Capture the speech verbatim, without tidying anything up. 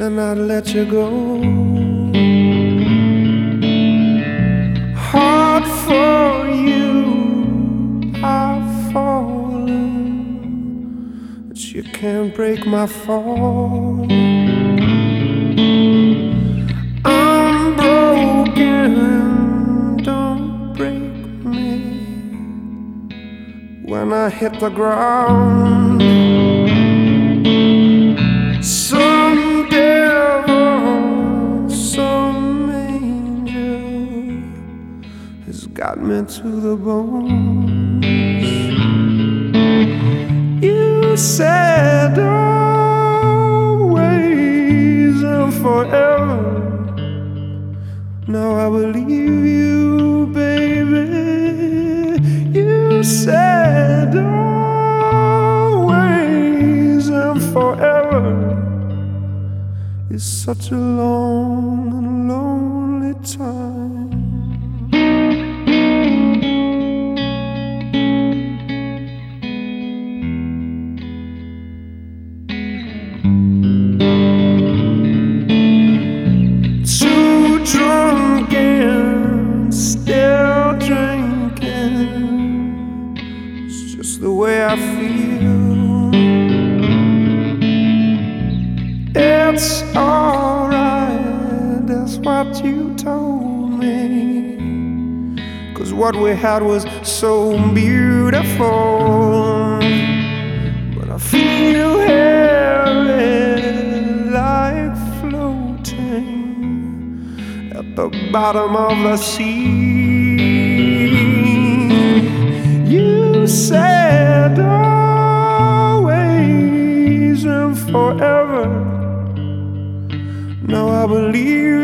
then I'd let you go. Hard for you, I've fallen, but you can't break my fall. I'm broken, don't break me when I hit the ground. Some devil, some angel has got me to the bones. You said always and forever. Now I believe you, baby. You said always and forever. It's such a long and lonely time. Too drunk and still drinking. It's just the way I feel. It's alright, that's what you told me. 'Cause what we had was so beautiful. But I feel heavy, like floating at the bottom of the sea. You said always and forever. Now I believe